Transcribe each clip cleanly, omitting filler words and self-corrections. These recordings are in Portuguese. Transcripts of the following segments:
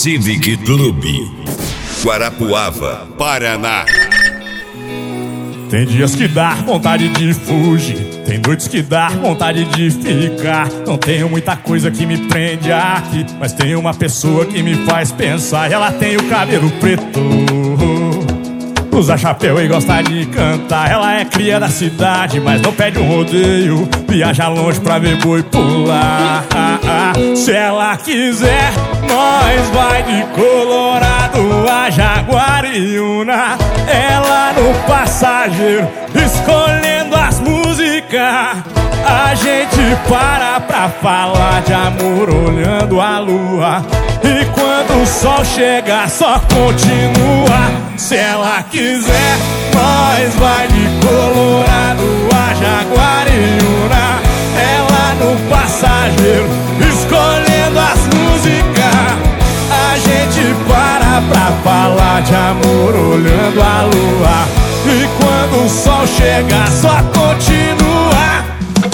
Civic Clube, Guarapuava, Paraná. Tem dias que dá vontade de fugir, tem noites que dá vontade de ficar. Não tenho muita coisa que me prende aqui, mas tem uma pessoa que me faz pensar. Ela tem o cabelo preto, usa chapéu e gosta de cantar. Ela é cria da cidade, mas não pede um rodeio. Viaja longe pra ver boi pular. Se ela quiser, nós vai de Colorado a Jaguariúna. Ela no passageiro, escolhendo as músicas. A gente para pra falar de amor olhando a lua. E quando o sol chega, só continua. Se ela quiser, nós vai de Colorado a Jaguariúna. Ela no passageiro, escolhendo as músicas. A gente para pra falar de amor olhando a lua. E quando o sol chega, só continua.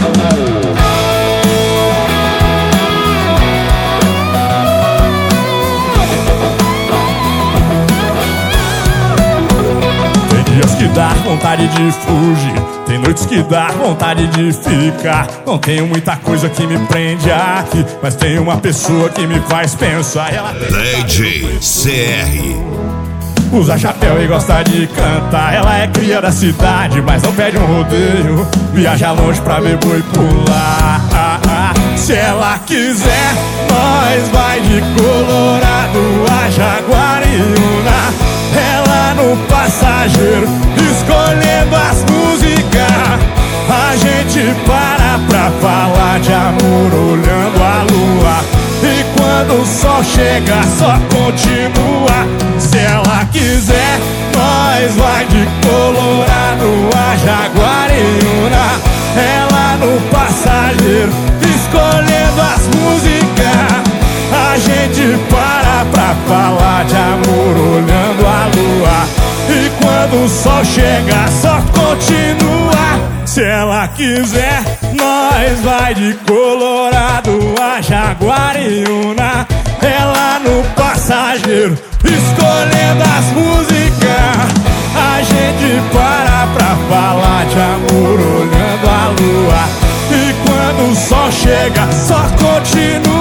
Tem dias que dá vontade de fugir, tem noites que dá vontade de ficar. Não tenho muita coisa que me prende aqui, mas tem uma pessoa que me faz pensar. Ela DJ CR, usa chapéu e gosta de cantar. Ela é cria da cidade, mas não pede um rodeio. Viaja longe pra ver boi pular. Se ela quiser, nós vai de Colorado a Jaguariúna. Ela no passageiro, escolhendo as músicas. A gente para pra falar de amor olhando a lua. E quando o sol chega, só continua. Se ela quiser, nós vai de Colorado a Jaguariúna. Ela no passageiro, escolhendo as músicas. A gente para pra falar de amor olhando a lua. E quando o sol chega, só continua. Se ela quiser, nós vai de Colorado a Jaguariúna. Ela no passageiro, escolhendo as músicas. A gente para pra falar de amor olhando a lua. E quando o sol chega, só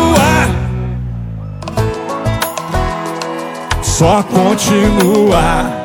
continua. Só continua.